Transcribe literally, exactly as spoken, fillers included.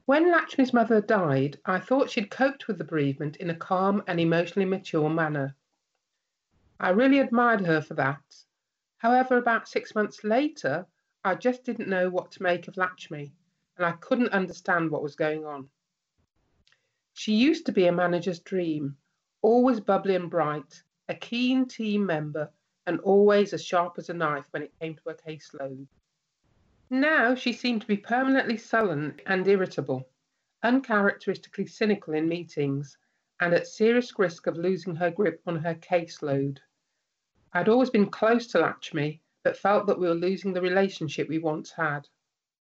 When Lakshmi's mother died, I thought she'd coped with the bereavement in a calm and emotionally mature manner. I really admired her for that. However, about six months later, I just didn't know what to make of Lakshmi, and I couldn't understand what was going on. She used to be a manager's dream, always bubbly and bright, a keen team member, and always as sharp as a knife when it came to her caseload. Now she seemed to be permanently sullen and irritable, uncharacteristically cynical in meetings, and at serious risk of losing her grip on her caseload. I'd always been close to Lakshmi, but felt that we were losing the relationship we once had.